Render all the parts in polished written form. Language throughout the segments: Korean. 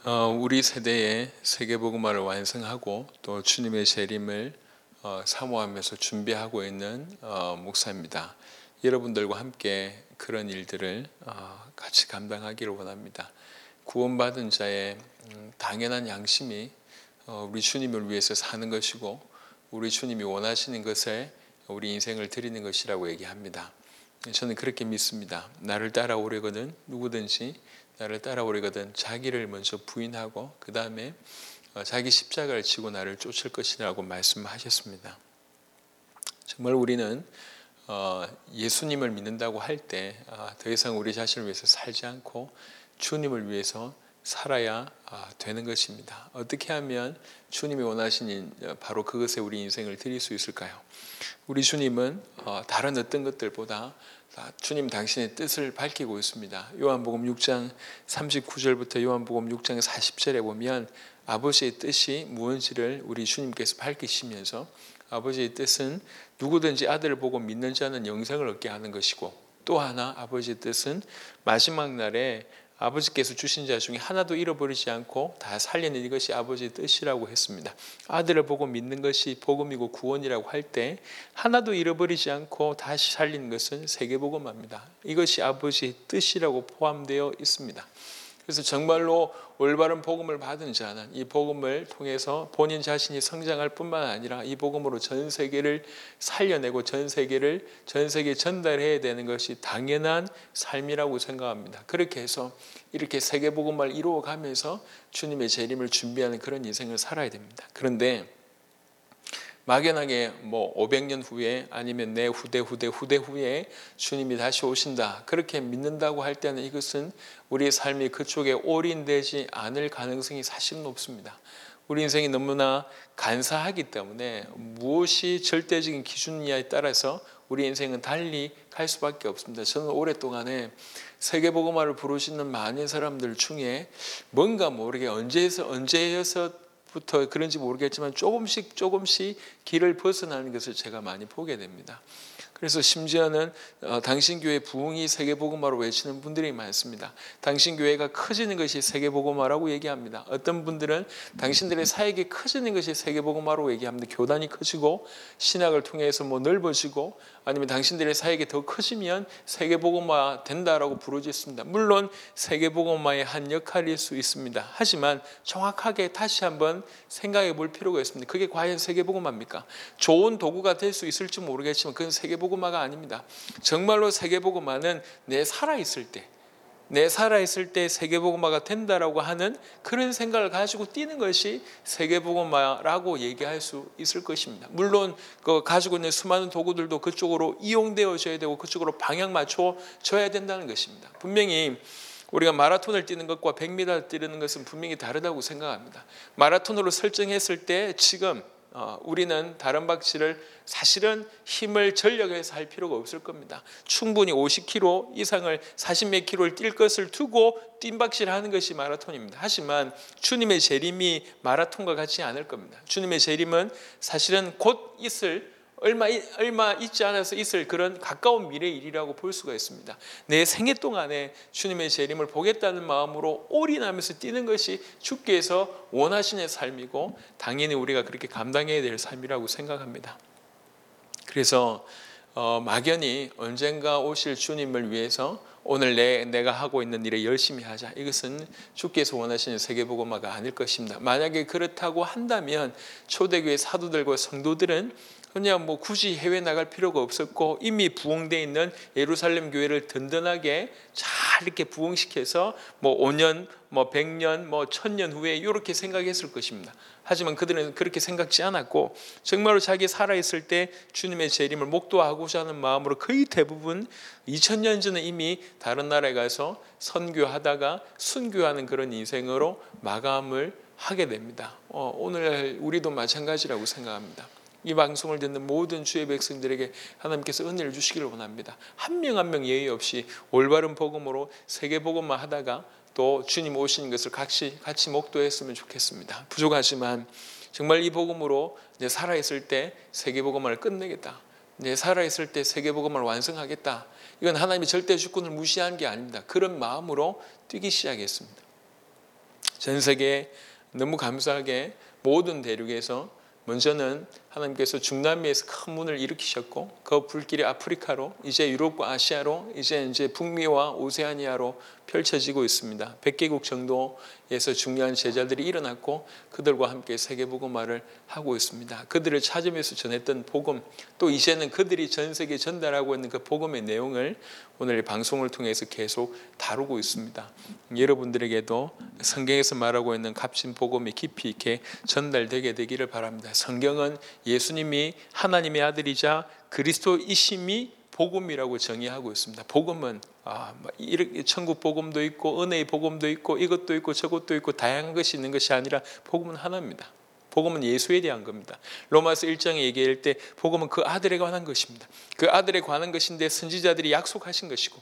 우리 세대의 세계복음화를 완성하고 또 주님의 재림을 사모하면서 준비하고 있는 목사입니다. 여러분들과 함께 그런 일들을 같이 감당하기를 원합니다. 구원받은 자의 당연한 양심이 우리 주님을 위해서 사는 것이고 우리 주님이 원하시는 것에 우리 인생을 드리는 것이라고 얘기합니다. 저는 그렇게 믿습니다. 나를 따라오려거든 누구든지 나를 따라오려거든 자기를 먼저 부인하고 그 다음에 자기 십자가를 지고 나를 쫓을 것이라고 말씀하셨습니다. 정말 우리는 예수님을 믿는다고 할 때 더 이상 우리 자신을 위해서 살지 않고 주님을 위해서 살아야 되는 것입니다. 어떻게 하면 주님이 원하시는 바로 그것에 우리 인생을 드릴 수 있을까요? 우리 주님은 다른 어떤 것들보다 주님 당신의 뜻을 밝히고 있습니다. 요한복음 6장 39절부터 요한복음 6장 40절에 보면 아버지의 뜻이 무엇인지를 우리 주님께서 밝히시면서 아버지의 뜻은 누구든지 아들을 보고 믿는 자는 영생을 얻게 하는 것이고, 또 하나 아버지의 뜻은 마지막 날에 아버지께서 주신 자 중에 하나도 잃어버리지 않고 다 살리는 이것이 아버지의 뜻이라고 했습니다. 아들을 보고 믿는 것이 복음이고 구원이라고 할 때 하나도 잃어버리지 않고 다시 살리는 것은 세계복음화입니다. 이것이 아버지의 뜻이라고 포함되어 있습니다. 그래서 정말로 올바른 복음을 받은 자는 이 복음을 통해서 본인 자신이 성장할 뿐만 아니라 이 복음으로 전 세계를 살려내고 전 세계에 전달해야 되는 것이 당연한 삶이라고 생각합니다. 그렇게 해서 이렇게 세계 복음을 이루어가면서 주님의 재림을 준비하는 그런 인생을 살아야 됩니다. 그런데 막연하게 500년 후에 아니면 내 후대 후에 주님이 다시 오신다 그렇게 믿는다고 할 때는 이것은 우리의 삶이 그쪽에 올인되지 않을 가능성이 사실 높습니다. 우리 인생이 너무나 간사하기 때문에 무엇이 절대적인 기준이냐에 따라서 우리 인생은 달리 갈 수밖에 없습니다. 저는 오랫동안에 세계복음화를 부르시는 많은 사람들 중에 뭔가 모르게 언제여서 부터 그런지 모르겠지만 조금씩 길을 벗어나는 것을 제가 많이 보게 됩니다. 그래서 심지어는 당신 교회 부흥이 세계복음화로 외치는 분들이 많습니다. 당신 교회가 커지는 것이 세계복음화라고 얘기합니다. 어떤 분들은 당신들의 사역이 커지는 것이 세계복음화로 얘기합니다. 교단이 커지고 신학을 통해서 넓어지고 아니면 당신들의 사역이 더 커지면 세계복음화 된다라고 부르짖습니다. 물론 세계복음화의 한 역할일 수 있습니다. 하지만 정확하게 다시 한번 생각해 볼 필요가 있습니다. 그게 과연 세계복음화입니까? 좋은 도구가 될 수 있을지 모르겠지만 그건 세계복음화가 아닙니다. 정말로 세계복음화는 내 살아있을 때 세계복음화가 된다라고 하는 그런 생각을 가지고 뛰는 것이 세계복음화라고 얘기할 수 있을 것입니다. 물론 가지고 있는 수많은 도구들도 그쪽으로 이용되어져야 되고 그쪽으로 방향 맞춰져야 된다는 것입니다. 분명히 우리가 마라톤을 뛰는 것과 100m 뛰는 것은 분명히 다르다고 생각합니다. 마라톤으로 설정했을 때 지금 우리는 다른 박씨를 사실은 힘을 전력해서 할 필요가 없을 겁니다. 충분히 50km 이상을 40몇 킬로를 뛸 것을 두고 뛴 박씨를 하는 것이 마라톤입니다. 하지만 주님의 재림이 마라톤과 같지 않을 겁니다. 주님의 재림은 사실은 곧 있을 얼마 있지 않아서 있을 그런 가까운 미래의 일이라고 볼 수가 있습니다. 내 생애 동안에 주님의 재림을 보겠다는 마음으로 올인하면서 뛰는 것이 주께서 원하시는 삶이고 당연히 우리가 그렇게 감당해야 될 삶이라고 생각합니다. 그래서 막연히 언젠가 오실 주님을 위해서 오늘 내가 하고 있는 일에 열심히 하자. 이것은 주께서 원하시는 세계복음화가 아닐 것입니다. 만약에 그렇다고 한다면 초대교회 사도들과 성도들은 그냥 굳이 해외 나갈 필요가 없었고 이미 부흥되어 있는 예루살렘 교회를 든든하게 잘 이렇게 부흥시켜서 5년, 100년, 1000년 후에 이렇게 생각했을 것입니다. 하지만 그들은 그렇게 생각지 않았고 정말로 자기 살아있을 때 주님의 재림을 목도하고자 하는 마음으로 거의 대부분 2000년 전에 이미 다른 나라에 가서 선교하다가 순교하는 그런 인생으로 마감을 하게 됩니다. 오늘 우리도 마찬가지라고 생각합니다. 이 방송을 듣는 모든 주의 백성들에게 하나님께서 은혜를 주시기를 원합니다. 한 명 한 명 예의 없이 올바른 복음으로 세계 복음만 하다가 또 주님 오시는 것을 같이 목도했으면 좋겠습니다. 부족하지만 정말 이 복음으로 내 살아있을 때 세계 복음을 끝내겠다. 내 살아있을 때 세계 복음을 완성하겠다. 이건 하나님의 절대 주권을 무시한 게 아닙니다. 그런 마음으로 뛰기 시작했습니다. 전 세계 너무 감사하게 모든 대륙에서 먼저는 하나님께서 중남미에서 큰 문을 일으키셨고 그 불길이 아프리카로 이제 유럽과 아시아로 이제 북미와 오세아니아로 펼쳐지고 있습니다. 100개국 정도에서 중요한 제자들이 일어났고 그들과 함께 세계복음화를 하고 있습니다. 그들을 찾으면서 전했던 복음, 또 이제는 그들이 전 세계에 전달하고 있는 그 복음의 내용을 오늘 방송을 통해서 계속 다루고 있습니다. 여러분들에게도 성경에서 말하고 있는 값진 복음이 깊이 있게 전달되게 되기를 바랍니다. 성경은 예수님이 하나님의 아들이자 그리스도이심이 복음이라고 정의하고 있습니다. 복음은 천국 복음도 있고 은혜의 복음도 있고 이것도 있고 저것도 있고 다양한 것이 있는 것이 아니라 복음은 하나입니다. 복음은 예수에 대한 겁니다. 로마서 1장에 얘기할 때 복음은 그 아들에 관한 것입니다. 그 아들에 관한 것인데 선지자들이 약속하신 것이고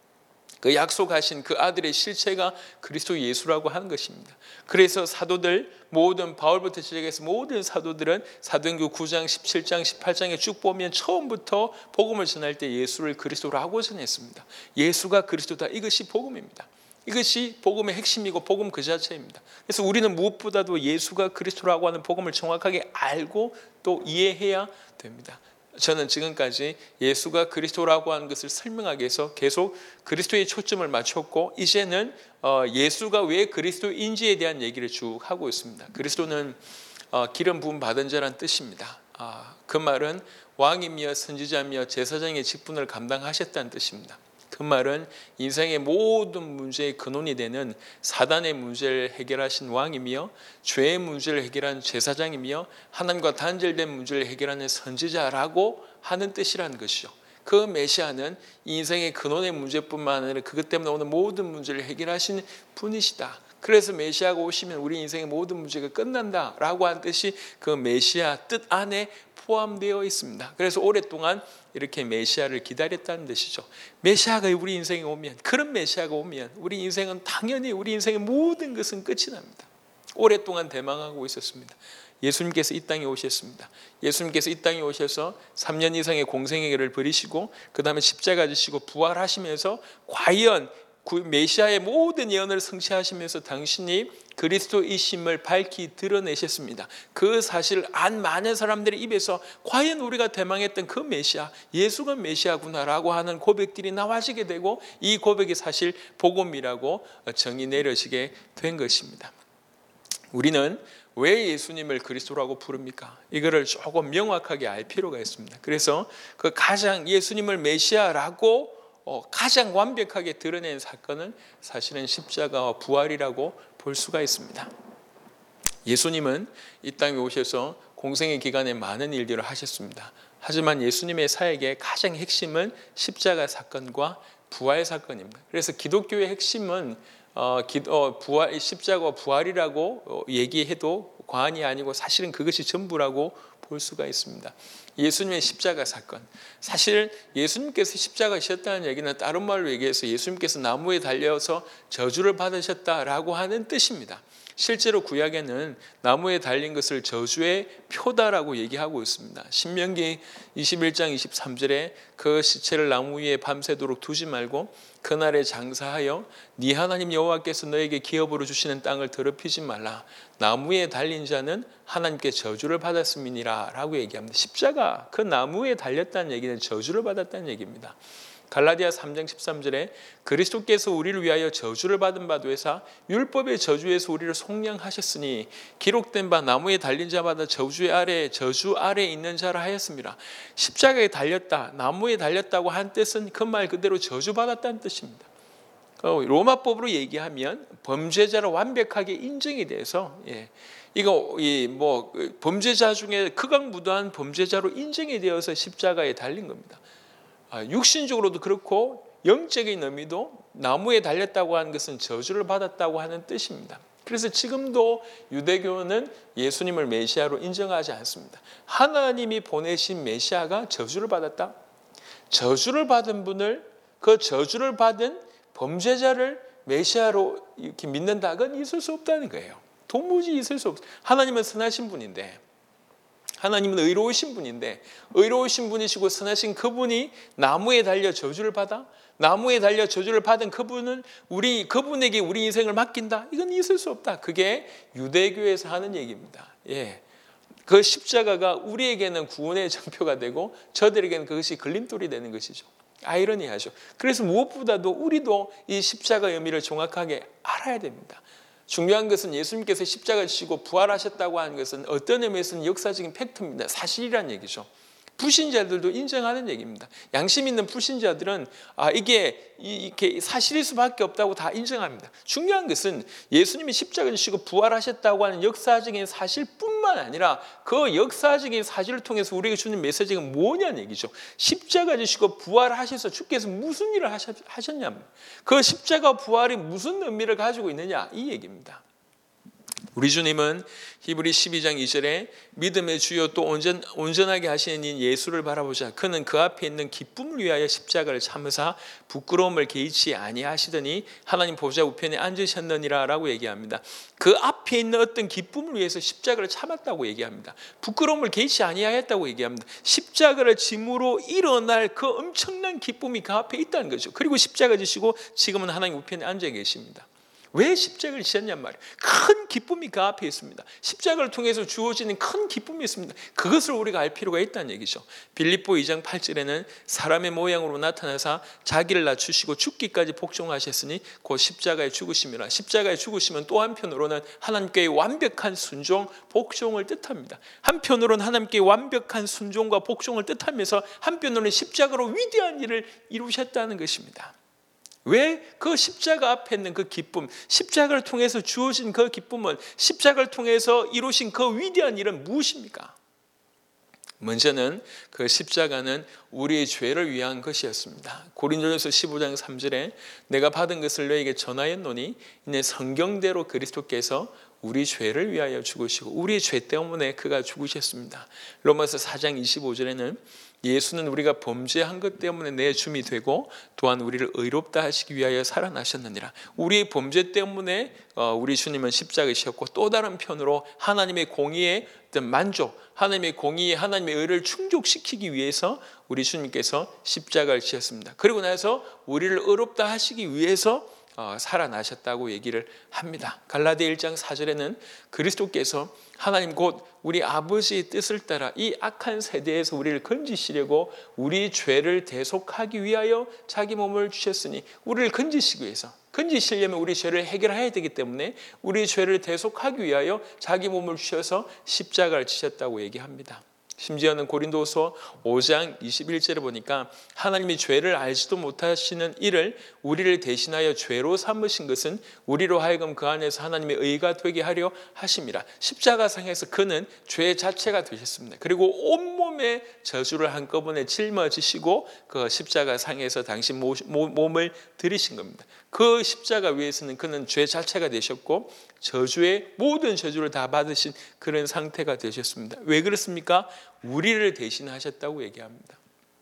그 약속하신 그 아들의 실체가 그리스도 예수라고 하는 것입니다. 그래서 사도들 모든 바울부터 시작해서 모든 사도들은 사도행전 9장, 17장, 18장에 쭉 보면 처음부터 복음을 전할 때 예수를 그리스도라고 전했습니다. 예수가 그리스도다. 이것이 복음입니다. 이것이 복음의 핵심이고 복음 그 자체입니다. 그래서 우리는 무엇보다도 예수가 그리스도라고 하는 복음을 정확하게 알고 또 이해해야 됩니다. 저는 지금까지 예수가 그리스도라고 하는 것을 설명하기 위해서 계속 그리스도에 초점을 맞췄고 이제는 예수가 왜 그리스도인지에 대한 얘기를 쭉 하고 있습니다. 그리스도는 기름 부음 받은 자란 뜻입니다. 그 말은 왕이며 선지자며 제사장의 직분을 감당하셨다는 뜻입니다. 그 말은 인생의 모든 문제의 근원이 되는 사단의 문제를 해결하신 왕이며 죄의 문제를 해결한 제사장이며 하나님과 단절된 문제를 해결하는 선지자라고 하는 뜻이라는 것이죠. 그 메시아는 인생의 근원의 문제뿐만 아니라 그것 때문에 오는 모든 문제를 해결하신 분이시다. 그래서 메시아가 오시면 우리 인생의 모든 문제가 끝난다라고 하는 뜻이 그 메시아 뜻 안에 포함되어 있습니다. 그래서 오랫동안 이렇게 메시아를 기다렸다는 뜻이죠. 메시아가 우리 인생에 오면, 그런 메시아가 오면 우리 인생은 당연히 우리 인생의 모든 것은 끝이 납니다. 오랫동안 대망하고 있었습니다. 예수님께서 이 땅에 오셨습니다. 예수님께서 이 땅에 오셔서 3년 이상의 공생의 길을 버리시고 그 다음에 십자가 지시고 부활하시면서 과연 메시아의 모든 예언을 성취하시면서 당신이 그리스도이심을 밝히 드러내셨습니다. 그 사실을 안 많은 사람들의 입에서 과연 우리가 대망했던 그 메시아, 예수가 메시아구나라고 하는 고백들이 나와지게 되고 이 고백이 사실 복음이라고 정의 내려지게 된 것입니다. 우리는 왜 예수님을 그리스도라고 부릅니까? 이거를 조금 명확하게 알 필요가 있습니다. 그래서 그 가장 예수님을 메시아라고 가장 완벽하게 드러낸 사건은 사실은 십자가와 부활이라고 볼 수가 있습니다. 예수님은 이 땅에 오셔서 공생의 기간에 많은 일들을 하셨습니다. 하지만 예수님의 사역의 가장 핵심은 십자가 사건과 부활 사건입니다. 그래서 기독교의 핵심은 십자가와 부활이라고 얘기해도 과언이 아니고 사실은 그것이 전부라고 볼 수가 있습니다. 예수님의 십자가 사건, 사실 예수님께서 십자가 지셨다는 얘기는 다른 말로 얘기해서 예수님께서 나무에 달려서 저주를 받으셨다라고 하는 뜻입니다. 실제로 구약에는 나무에 달린 것을 저주의 표다라고 얘기하고 있습니다. 신명기 21장 23절에 그 시체를 나무 위에 밤새도록 두지 말고 그날에 장사하여 네 하나님 여호와께서 너에게 기업으로 주시는 땅을 더럽히지 말라. 나무에 달린 자는 하나님께 저주를 받았음이니라 라고 얘기합니다. 십자가 그 나무에 달렸다는 얘기는 저주를 받았다는 얘기입니다. 갈라디아 3장 13절에 그리스도께서 우리를 위하여 저주를 받은 바 되사 율법의 저주에서 우리를 속량하셨으니 기록된 바 나무에 달린 자마다 저주 아래 있는 자라 하였습니다. 십자가에 달렸다, 나무에 달렸다고 한 뜻은 그 말 그대로 저주받았다는 뜻입니다. 로마법으로 얘기하면 범죄자로 완벽하게 인정이 돼서 범죄자 중에 극악무도한 범죄자로 인정이 되어서 십자가에 달린 겁니다. 육신적으로도 그렇고 영적인 의미도 나무에 달렸다고 하는 것은 저주를 받았다고 하는 뜻입니다. 그래서 지금도 유대교는 예수님을 메시아로 인정하지 않습니다. 하나님이 보내신 메시아가 저주를 받았다. 저주를 받은 분을, 그 저주를 받은 범죄자를 메시아로 이렇게 믿는다. 그건 있을 수 없다는 거예요. 도무지 있을 수 없어요. 하나님은 선하신 분인데, 하나님은 의로우신 분인데, 의로우신 분이시고 선하신 그분이 나무에 달려 저주를 받아 나무에 달려 저주를 받은 그분에게 우리 인생을 맡긴다? 이건 있을 수 없다. 그게 유대교에서 하는 얘기입니다. 그 십자가가 우리에게는 구원의 정표가 되고 저들에게는 그것이 걸림돌이 되는 것이죠. 아이러니하죠. 그래서 무엇보다도 우리도 이 십자가의 의미를 정확하게 알아야 됩니다. 중요한 것은 예수님께서 십자가를 지시고 부활하셨다고 하는 것은 어떤 의미에서는 역사적인 팩트입니다. 사실이란 얘기죠. 불신자들도 인정하는 얘기입니다. 양심 있는 불신자들은 이게 사실일 수밖에 없다고 다 인정합니다. 중요한 것은 예수님이 십자가를 지시고 부활하셨다고 하는 역사적인 사실뿐만 아니라 그 역사적인 사실을 통해서 우리에게 주는 메시지가 뭐냐는 얘기죠. 십자가를 지시고 부활하셔서 주께서 무슨 일을 하셨냐, 그 십자가 부활이 무슨 의미를 가지고 있느냐, 이 얘기입니다. 우리 주님은 히브리 12장 2절에 믿음의 주요 또 온전하게 하시는 이 예수를 바라보자. 그는 그 앞에 있는 기쁨을 위하여 십자가를 참으사 부끄러움을 개의치 아니하시더니 하나님 보좌 우편에 앉으셨느니라 라고 얘기합니다. 그 앞에 있는 어떤 기쁨을 위해서 십자가를 참았다고 얘기합니다. 부끄러움을 개의치 아니하였다고 얘기합니다. 십자가를 짐으로 일어날 그 엄청난 기쁨이 그 앞에 있다는 거죠. 그리고 십자가 지시고 지금은 하나님 우편에 앉아 계십니다. 왜 십자가를 지셨냔 말이에요. 큰 기쁨이 그 앞에 있습니다. 십자가를 통해서 주어지는 큰 기쁨이 있습니다. 그것을 우리가 알 필요가 있다는 얘기죠. 빌립보 2장 8절에는 사람의 모양으로 나타나사 자기를 낮추시고 죽기까지 복종하셨으니 곧 십자가에 죽으심이라. 십자가에 죽으시면 또 한편으로는 하나님께의 완벽한 순종, 복종을 뜻합니다. 한편으로는 하나님께 완벽한 순종과 복종을 뜻하면서 한편으로는 십자가로 위대한 일을 이루셨다는 것입니다. 왜? 그 십자가 앞에 있는 그 기쁨, 십자가를 통해서 주어진 그 기쁨은, 십자가를 통해서 이루신 그 위대한 일은 무엇입니까? 먼저는 그 십자가는 우리의 죄를 위한 것이었습니다. 고린도전서 15장 3절에 내가 받은 것을 너에게 전하였노니 이는 성경대로 그리스도께서 우리 죄를 위하여 죽으시고 우리의 죄 때문에 그가 죽으셨습니다. 로마서 4장 25절에는 예수는 우리가 범죄한 것 때문에 내 줌이 되고 또한 우리를 의롭다 하시기 위하여 살아나셨느니라. 우리의 범죄 때문에 우리 주님은 십자가이셨고, 또 다른 편으로 하나님의 공의의 어떤 만족, 하나님의 공의, 하나님의 의를 충족시키기 위해서 우리 주님께서 십자가를 지셨습니다. 그리고 나서 우리를 의롭다 하시기 위해서 살아나셨다고 얘기를 합니다. 갈라디아 1장 4절에는 그리스도께서 하나님 곧 우리 아버지의 뜻을 따라 이 악한 세대에서 우리를 건지시려고 우리 죄를 대속하기 위하여 자기 몸을 주셨으니, 우리를 건지시기 위해서, 건지시려면 우리 죄를 해결해야 되기 때문에 우리 죄를 대속하기 위하여 자기 몸을 주셔서 십자가를 지셨다고 얘기합니다. 심지어는 고린도서 5장 21절에 보니까 하나님이 죄를 알지도 못하시는 이를 우리를 대신하여 죄로 삼으신 것은 우리로 하여금 그 안에서 하나님의 의가 되게 하려 하심이라. 십자가상에서 그는 죄 자체가 되셨습니다. 그리고 온몸에 저주를 한꺼번에 짊어지시고 그 십자가상에서 당신 몸을 들이신 겁니다. 그 십자가 위에서는 그는 죄 자체가 되셨고 저주의 모든 저주를 다 받으신 그런 상태가 되셨습니다. 왜 그렇습니까? 우리를 대신하셨다고 얘기합니다.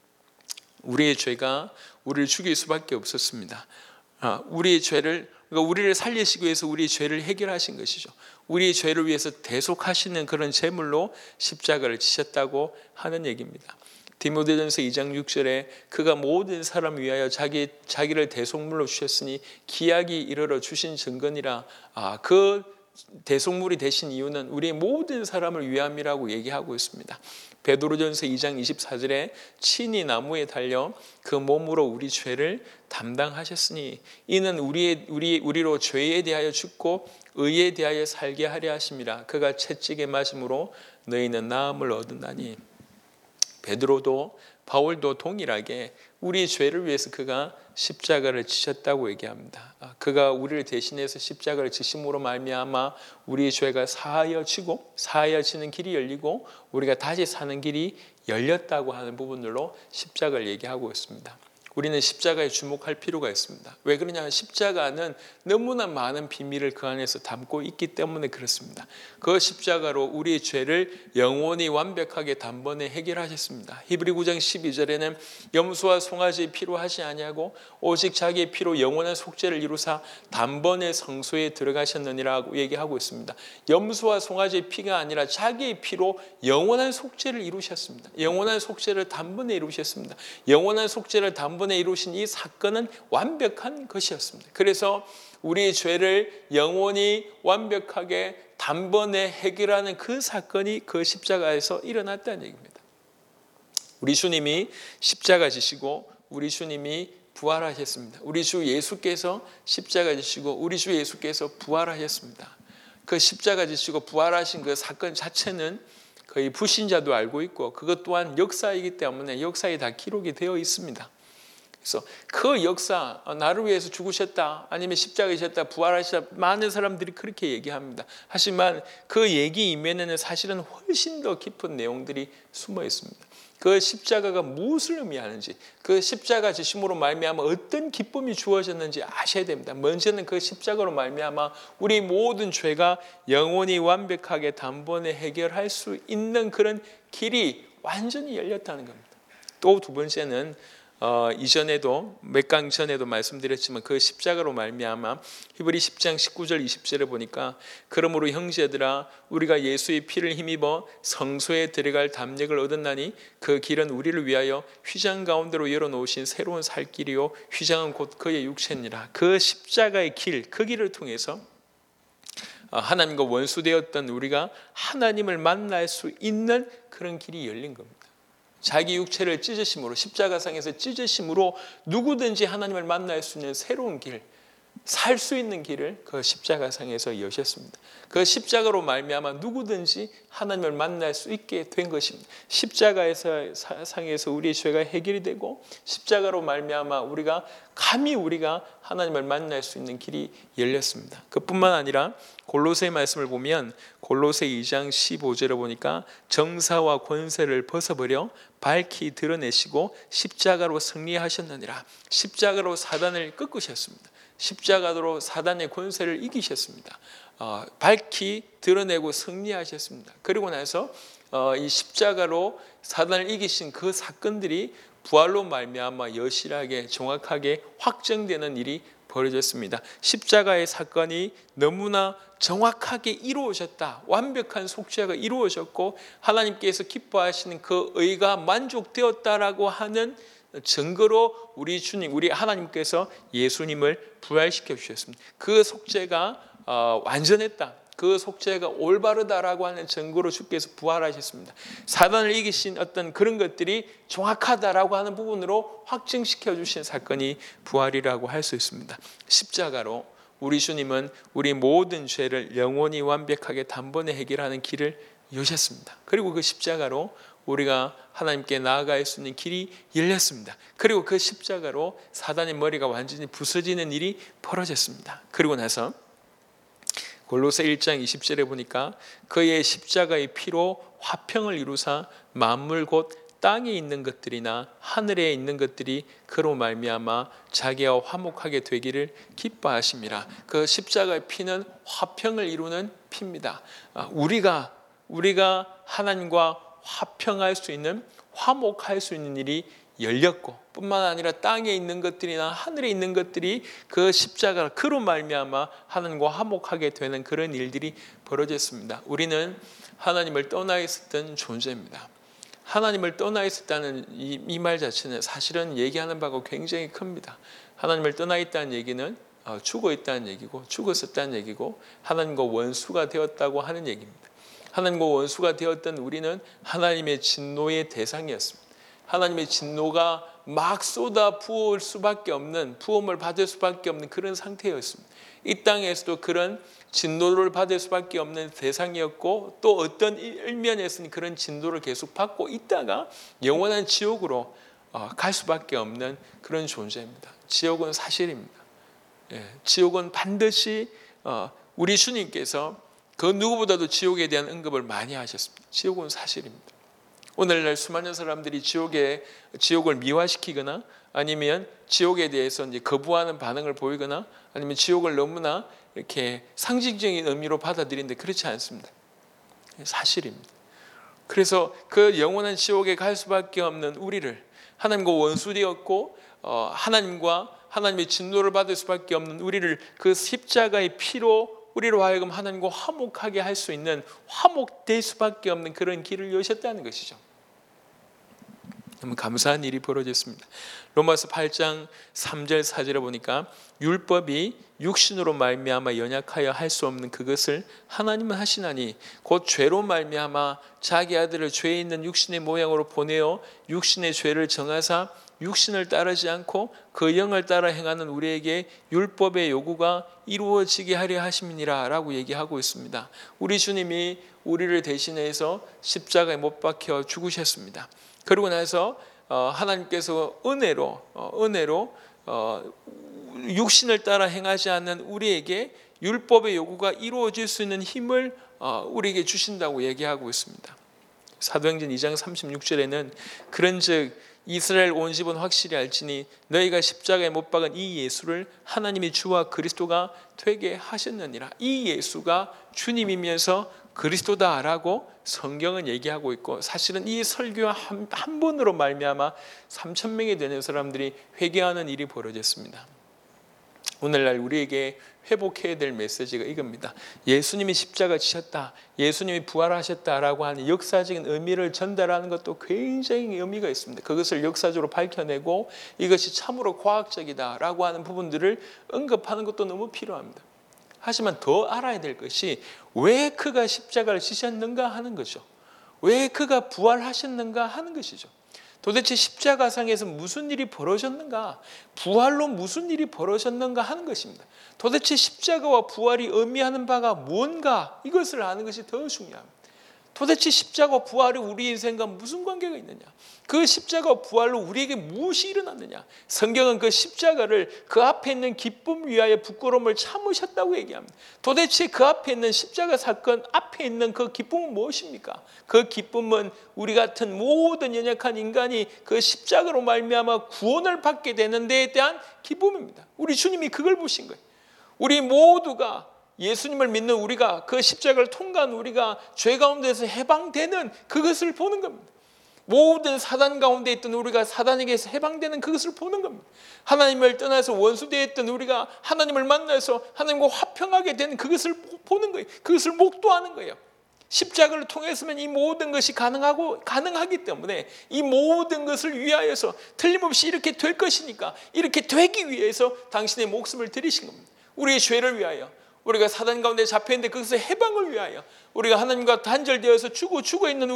우리의 죄가 우리를 죽일 수밖에 없었습니다. 우리의 죄를, 그러니까 우리를 살리시기 위해서 우리의 죄를 해결하신 것이죠. 우리의 죄를 위해서 대속하시는 그런 제물로 십자가를 지셨다고 하는 얘기입니다. 디모데전서 2장 6절에 그가 모든 사람을 위하여 자기를 대속물로 주셨으니 기약이 이르러 주신 증거니라. 그 대속물이 되신 이유는 우리의 모든 사람을 위함이라고 얘기하고 있습니다. 베드로전서 2장 24절에 친히 나무에 달려 그 몸으로 우리 죄를 담당하셨으니 이는 우리로 죄에 대하여 죽고 의에 대하여 살게 하려 하심이라. 그가 채찍에 맞음으로 너희는 나음을 얻었나니. 베드로도 바울도 동일하게 우리 죄를 위해서 그가 십자가를 지셨다고 얘기합니다. 그가 우리를 대신해서 십자가를 지심으로 말미암아 우리의 죄가 사하여지는 길이 열리고 우리가 다시 사는 길이 열렸다고 하는 부분들로 십자가를 얘기하고 있습니다. 우리는 십자가에 주목할 필요가 있습니다. 왜 그러냐면 십자가는 너무나 많은 비밀을 그 안에서 담고 있기 때문에 그렇습니다. 그 십자가로 우리의 죄를 영원히 완벽하게 단번에 해결하셨습니다. 히브리 9장 12절에는 염소와 송아지의 피로 하지 아니하고 오직 자기의 피로 영원한 속죄를 이루사 단번에 성소에 들어가셨느니라고 얘기하고 있습니다. 염소와 송아지의 피가 아니라 자기의 피로 영원한 속죄를 이루셨습니다. 영원한 속죄를 단번에 이루셨습니다. 영원한 속죄를 단번에 단번에 이루신 이 사건은 완벽한 것이었습니다. 그래서 우리의 죄를 영원히 완벽하게 단번에 해결하는 그 사건이 그 십자가에서 일어났다는 얘기입니다. 우리 주님이 십자가 지시고 우리 주님이 부활하셨습니다. 우리 주 예수께서 십자가 지시고 우리 주 예수께서 부활하셨습니다. 그 십자가 지시고 부활하신 그 사건 자체는 거의 불신자도 알고 있고 그것 또한 역사이기 때문에 역사에 다 기록이 되어 있습니다. 그래서 그 역사, 나를 위해서 죽으셨다, 아니면 십자가에 지셨다, 부활하셨다, 많은 사람들이 그렇게 얘기합니다. 하지만 그 얘기 이면에는 사실은 훨씬 더 깊은 내용들이 숨어 있습니다. 그 십자가가 무엇을 의미하는지, 그 십자가 지심으로 말미암아 어떤 기쁨이 주어졌는지 아셔야 됩니다. 먼저는 그 십자가로 말미암아 우리 모든 죄가 영원히 완벽하게 단번에 해결할 수 있는 그런 길이 완전히 열렸다는 겁니다. 또 두 번째는 이전에도 몇 강 전에도 말씀드렸지만 그 십자가로 말미암아 히브리 10장 19절 20절에 보니까 그러므로 형제들아 우리가 예수의 피를 힘입어 성소에 들어갈 담력을 얻었나니 그 길은 우리를 위하여 휘장 가운데로 열어놓으신 새로운 살 길이요 휘장은 곧 그의 육체니라. 그 십자가의 길, 그 길을 통해서 하나님과 원수되었던 우리가 하나님을 만날 수 있는 그런 길이 열린 겁니다. 자기 육체를 찢으심으로, 십자가상에서 찢으심으로 누구든지 하나님을 만날 수 있는 새로운 길, 살 수 있는 길을 그 십자가상에서 여셨습니다. 그 십자가로 말미암아 누구든지 하나님을 만날 수 있게 된 것입니다. 십자가에서 상에서 우리의 죄가 해결이 되고 십자가로 말미암아 우리가 하나님을 만날 수 있는 길이 열렸습니다. 그뿐만 아니라 골로새 말씀을 보면 골로새 2장 15절에 보니까 정사와 권세를 벗어버려 밝히 드러내시고 십자가로 승리하셨느니라. 십자가로 사단을 꺾으셨습니다. 십자가로 사단의 권세를 이기셨습니다. 밝히 드러내고 승리하셨습니다. 그리고 나서 이 십자가로 사단을 이기신 그 사건들이 부활로 말미암아 여실하게 정확하게 확정되는 일이 벌어졌습니다. 십자가의 사건이 너무나 정확하게 이루어졌다. 완벽한 속죄가 이루어졌고 하나님께서 기뻐하시는 그 의가 만족되었다라고 하는 증거로 우리 주님, 우리 하나님께서 예수님을 부활시켜 주셨습니다. 그 속죄가 완전했다. 그 속죄가 올바르다라고 하는 증거로 주께서 부활하셨습니다. 사단을 이기신 어떤 그런 것들이 정확하다라고 하는 부분으로 확증시켜 주신 사건이 부활이라고 할 수 있습니다. 십자가로 우리 주님은 우리 모든 죄를 영원히 완벽하게 단번에 해결하는 길을 여셨습니다. 그리고 그 십자가로 우리가 하나님께 나아갈 수 있는 길이 열렸습니다. 그리고 그 십자가로 사단의 머리가 완전히 부서지는 일이 벌어졌습니다. 그리고 나서 골로새 1장 20절에 보니까 그의 십자가의 피로 화평을 이루사 만물 곧 땅에 있는 것들이나 하늘에 있는 것들이 그로 말미암아 자기와 화목하게 되기를 기뻐하심이라. 그 십자가의 피는 화평을 이루는 피입니다. 우리가 하나님과 화평할 수 있는, 화목할 수 있는 일이 열렸고 뿐만 아니라 땅에 있는 것들이나 하늘에 있는 것들이 그 십자가 그로 말미암아 하나님과 화목하게 되는 그런 일들이 벌어졌습니다. 우리는 하나님을 떠나 있었던 존재입니다. 하나님을 떠나 있었다는 이 말 자체는 사실은 얘기하는 바가 굉장히 큽니다. 하나님을 떠나 있다는 얘기는 죽어 있다는 얘기고 죽었었다는 얘기고 하나님과 원수가 되었다고 하는 얘기입니다. 하나님과 원수가 되었던 우리는 하나님의 진노의 대상이었습니다. 하나님의 진노가 막 쏟아 부을 수밖에 없는, 부음을 받을 수밖에 없는 그런 상태였습니다. 이 땅에서도 그런 진노를 받을 수밖에 없는 대상이었고 또 어떤 일면에서는 그런 진노를 계속 받고 있다가 영원한 지옥으로 갈 수밖에 없는 그런 존재입니다. 지옥은 사실입니다. 지옥은 반드시 우리 주님께서 그 누구보다도 지옥에 대한 언급을 많이 하셨습니다. 지옥은 사실입니다. 오늘날 수많은 사람들이 지옥을 미화시키거나 아니면 지옥에 대해서 이제 거부하는 반응을 보이거나 아니면 지옥을 너무나 이렇게 상징적인 의미로 받아들이는데 그렇지 않습니다. 사실입니다. 그래서 그 영원한 지옥에 갈 수밖에 없는 우리를 하나님과 원수되었고 하나님의 진노를 받을 수밖에 없는 우리를 그 십자가의 피로 우리로 하여금 하나님과 화목하게 할 수 있는 화목될 수밖에 없는 그런 길을 여셨다는 것이죠. 너무 감사한 일이 벌어졌습니다. 로마서 8장 3절 4절에 보니까 율법이 육신으로 말미암아 연약하여 할 수 없는 그것을 하나님은 하시나니 곧 죄로 말미암아 자기 아들을 죄 있는 육신의 모양으로 보내어 육신의 죄를 정하사 육신을 따르지 않고 그 영을 따라 행하는 우리에게 율법의 요구가 이루어지게 하려 하심이니라 라고 얘기하고 있습니다. 우리 주님이 우리를 대신해서 십자가에 못 박혀 죽으셨습니다. 그러고 나서 하나님께서 은혜로 육신을 따라 행하지 않는 우리에게 율법의 요구가 이루어질 수 있는 힘을 우리에게 주신다고 얘기하고 있습니다. 사도행전 2장 36절에는 그런즉 이스라엘 온 집은 확실히 알지니 너희가 십자가에 못 박은 이 예수를 하나님이 주와 그리스도가 되게 하셨느니라. 이 예수가 주님이면서 그리스도다라고 성경은 얘기하고 있고, 사실은 이 설교와 한 번으로 말미암아 3,000명이 되는 사람들이 회개하는 일이 벌어졌습니다. 오늘날 우리에게 회복해야 될 메시지가 이겁니다. 예수님이 십자가 지셨다, 예수님이 부활하셨다라고 하는 역사적인 의미를 전달하는 것도 굉장히 의미가 있습니다. 그것을 역사적으로 밝혀내고 이것이 참으로 과학적이다라고 하는 부분들을 언급하는 것도 너무 필요합니다. 하지만 더 알아야 될 것이 왜 그가 십자가를 지셨는가 하는 거죠. 왜 그가 부활하셨는가 하는 것이죠. 도대체 십자가상에서 무슨 일이 벌어졌는가, 부활로 무슨 일이 벌어졌는가 하는 것입니다. 도대체 십자가와 부활이 의미하는 바가 뭔가, 이것을 아는 것이 더 중요합니다. 도대체 십자가와 부활이 우리 인생과 무슨 관계가 있느냐, 그 십자가와 부활로 우리에게 무엇이 일어났느냐. 성경은 그 십자가를 그 앞에 있는 기쁨 위하여 부끄러움을 참으셨다고 얘기합니다. 도대체 그 앞에 있는 십자가 사건 앞에 있는 그 기쁨은 무엇입니까? 그 기쁨은 우리 같은 모든 연약한 인간이 그 십자가로 말미암아 구원을 받게 되는 데에 대한 기쁨입니다. 우리 주님이 그걸 보신 거예요. 우리 모두가, 예수님을 믿는 우리가, 그 십자가를 통과한 우리가 죄 가운데서 해방되는 그것을 보는 겁니다. 모든 사단 가운데 있던 우리가 사단에게서 해방되는 그것을 보는 겁니다. 하나님을 떠나서 원수되어 있던 우리가 하나님을 만나서 하나님과 화평하게 되는 그것을 보는 거예요. 그것을 목도하는 거예요. 십자가를 통해서만 이 모든 것이 가능하기 때문에 이 모든 것을 위하여서 틀림없이 이렇게 될 것이니까, 이렇게 되기 위해서 당신의 목숨을 드리신 겁니다. 우리의 죄를 위하여, 우리가 사단 가운데 잡혀있는데 그것의 해방을 위하여, 우리가 하나님과 단절되어서 죽어 있는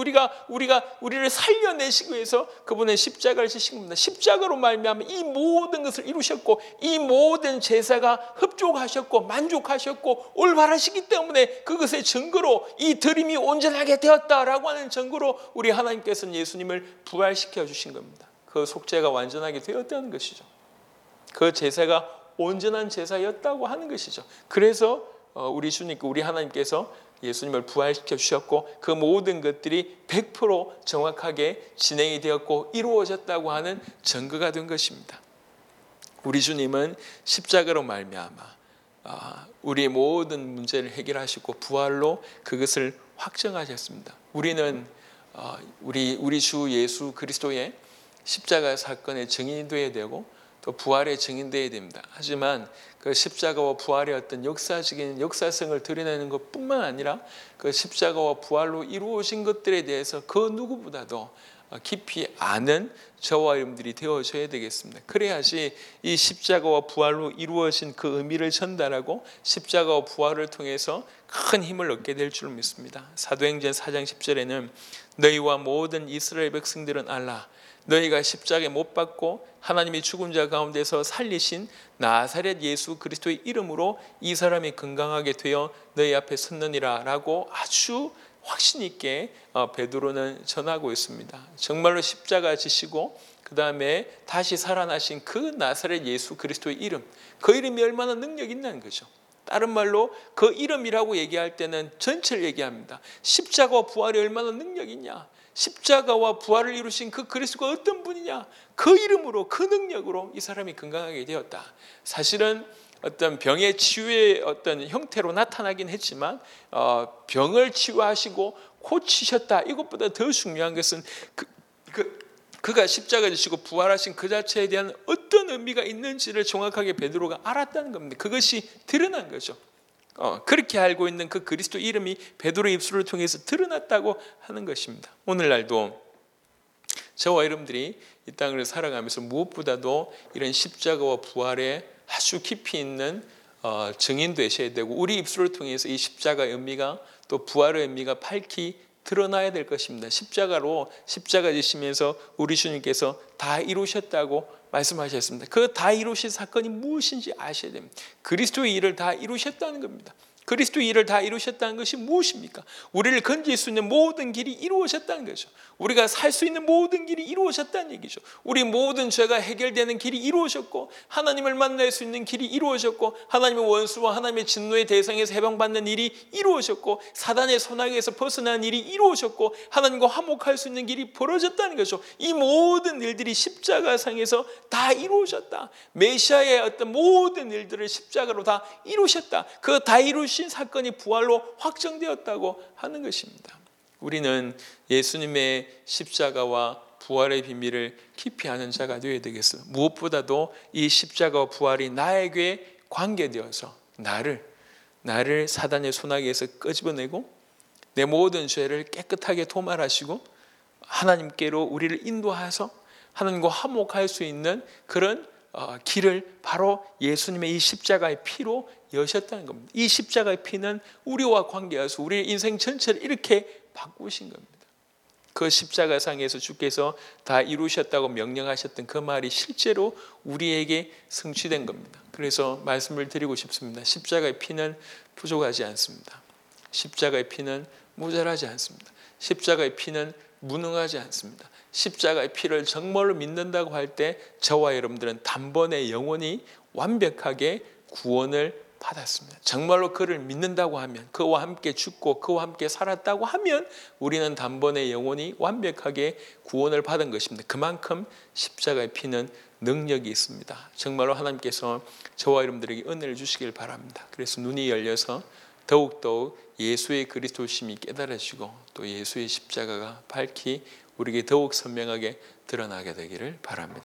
우리를 살려내시기 위해서 그분의 십자가를 지신 겁니다. 십자가로 말미암아 이 모든 것을 이루셨고, 이 모든 제사가 흡족하셨고 만족하셨고 올바르시기 때문에 그것의 증거로 이 드림이 온전하게 되었다라고 하는 증거로 우리 하나님께서는 예수님을 부활시켜 주신 겁니다. 그 속죄가 완전하게 되었다는 것이죠. 그 제사가 온전한 제사였다고 하는 것이죠. 그래서 우리 주님께, 우리 하나님께서 예수님을 부활시켜 주셨고 그 모든 것들이 100% 정확하게 진행이 되었고 이루어졌다고 하는 증거가 된 것입니다. 우리 주님은 십자가로 말미암아 우리의 모든 문제를 해결하시고 부활로 그것을 확정하셨습니다. 우리는 우리 주 예수 그리스도의 십자가 사건의 증인이 되어야 되고 또 부활의 증인되어야 됩니다. 하지만 그 십자가와 부활의 어떤 역사적인 역사성을 드러내는 것뿐만 아니라 그 십자가와 부활로 이루어진 것들에 대해서 그 누구보다도 깊이 아는 저와 여러분들이 되어져야 되겠습니다. 그래야지 이 십자가와 부활로 이루어진 그 의미를 전달하고 십자가와 부활을 통해서 큰 힘을 얻게 될 줄 믿습니다. 사도행전 4장 10절에는 너희와 모든 이스라엘 백성들은 알라, 너희가 십자가에 못 박고 하나님이 죽은 자 가운데서 살리신 나사렛 예수 그리스도의 이름으로 이 사람이 건강하게 되어 너희 앞에 섰느니라 라고 아주 확신 있게 베드로는 전하고 있습니다. 정말로 십자가 지시고 그 다음에 다시 살아나신 그 나사렛 예수 그리스도의 이름, 그 이름이 얼마나 능력 있는 거죠. 다른 말로 그 이름이라고 얘기할 때는 전체를 얘기합니다. 십자가와 부활이 얼마나 능력 있냐, 십자가와 부활을 이루신 그 그리스도가 어떤 분이냐, 그 이름으로 그 능력으로 이 사람이 건강하게 되었다. 사실은 어떤 병의 치유의 어떤 형태로 나타나긴 했지만 병을 치유하시고 고치셨다. 이것보다 더 중요한 것은 그가 십자가 지시고 부활하신 그 자체에 대한 어떤 의미가 있는지를 정확하게 베드로가 알았다는 겁니다. 그것이 드러난 거죠. 그렇게 알고 있는 그 그리스도 이름이 베드로의 입술을 통해서 드러났다고 하는 것입니다. 오늘날도 저와 여러분들이 이 땅을 살아가면서 무엇보다도 이런 십자가와 부활에 아주 깊이 있는 증인되셔야 되고, 우리 입술을 통해서 이 십자가의 의미가 또 부활의 의미가 밝히 드러나야 될 것입니다. 십자가로 십자가 지시면서 우리 주님께서 다 이루셨다고 말씀하셨습니다. 그 다 이루신 사건이 무엇인지 아셔야 됩니다. 그리스도의 일을 다 이루셨다는 겁니다. 그리스도의 일을 다 이루셨다는 것이 무엇입니까? 우리를 건질 수 있는 모든 길이 이루어졌다는 거죠. 우리가 살 수 있는 모든 길이 이루어졌다는 얘기죠. 우리 모든 죄가 해결되는 길이 이루어졌고, 하나님을 만날 수 있는 길이 이루어졌고, 하나님의 원수와 하나님의 진노의 대상에서 해방받는 일이 이루어졌고, 사단의 손아귀에서 벗어나는 일이 이루어졌고, 하나님과 화목할 수 있는 길이 벌어졌다는 거죠. 이 모든 일들이 십자가상에서 다 이루어졌다. 메시아의 어떤 모든 일들을 십자가로 다 이루셨다. 그 다 이루신 사건이 부활로 확정되었다고 하는 것입니다. 우리는 예수님의 십자가와 부활의 비밀을 깊이 아는 자가 되어야 되겠어요. 무엇보다도 이 십자가와 부활이 나에게 관계되어서 나를 사단의 손아귀에서 끄집어내고 내 모든 죄를 깨끗하게 도말하시고 하나님께로 우리를 인도하셔서 하나님과 화목할 수 있는 그런 길을 바로 예수님의 이 십자가의 피로 여셨다는 겁니다. 이 십자가의 피는 우리와 관계해서 우리의 인생 전체를 이렇게 바꾸신 겁니다. 그 십자가상에서 주께서 다 이루셨다고 명령하셨던 그 말이 실제로 우리에게 성취된 겁니다. 그래서 말씀을 드리고 싶습니다. 십자가의 피는 부족하지 않습니다. 십자가의 피는 모자라지 않습니다. 십자가의 피는 무능하지 않습니다. 십자가의 피를 정말로 믿는다고 할 때 저와 여러분들은 단번에 영원히 완벽하게 구원을 받았습니다. 정말로 그를 믿는다고 하면, 그와 함께 죽고 그와 함께 살았다고 하면 우리는 단번에 영원히 완벽하게 구원을 받은 것입니다. 그만큼 십자가의 피는 능력이 있습니다. 정말로 하나님께서 저와 여러분들에게 은혜를 주시길 바랍니다. 그래서 눈이 열려서 더욱더욱 예수의 그리스도심이 깨달아지고 또 예수의 십자가가 밝히 우리에게 더욱 선명하게 드러나게 되기를 바랍니다.